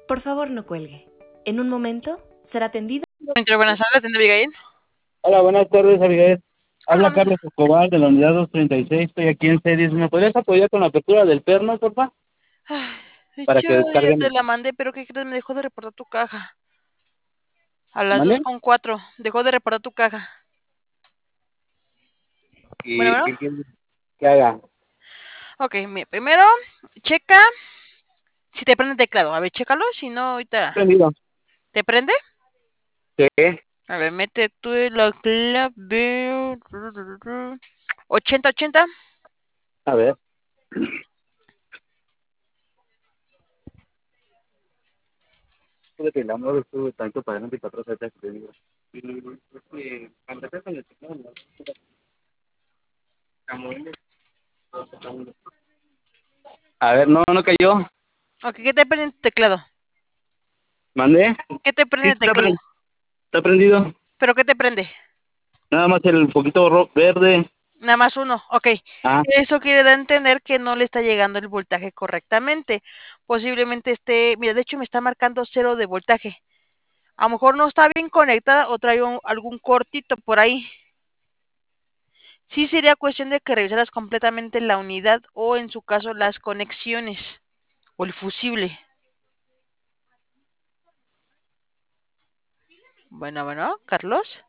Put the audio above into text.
Por favor, no cuelgue. En un momento será atendido. Buenas tardes, ¿atiende Abigail? Hola, buenas tardes, Abigail. Hola, Habla Carlos Escobar de la unidad 236. Estoy aquí en series. ¿Me podrías apoyar con la apertura del perno, porfa? ay, de Para hecho, que ya te descarguen. la mandé, pero ¿qué crees? Me dejó de reportar tu caja. A las ¿Mande? 2:04, dejó de reportar tu caja. Bueno, ¿Y bueno. qué quieres que haga? Ok, primero, checa si te prende el teclado. A ver, chécalo, si no, ahorita. Prendido. ¿Te prende? Sí. A ver, mete tú la clave. 8080. A ver. Fíjate, el amor estuvo tanto para adelante y para atrás, ahorita que te digo. Cuando estás con el teclado, ¿no? A ver, no, no cayó. Ok, ¿qué te prende el teclado? ¿Mandé? ¿Qué te Sí, prende el teclado? está prendido. ¿Pero qué te prende? Nada más el poquito verde. Nada más uno, ok. Ah, Eso quiere dar a entender que no le está llegando el voltaje correctamente. Posiblemente mira, de hecho me está marcando 0 de voltaje. A lo mejor no está bien conectada o trae algún cortito por ahí. Sí sería cuestión de que revisaras completamente la unidad o en su caso las conexiones o el fusible. Bueno, Carlos.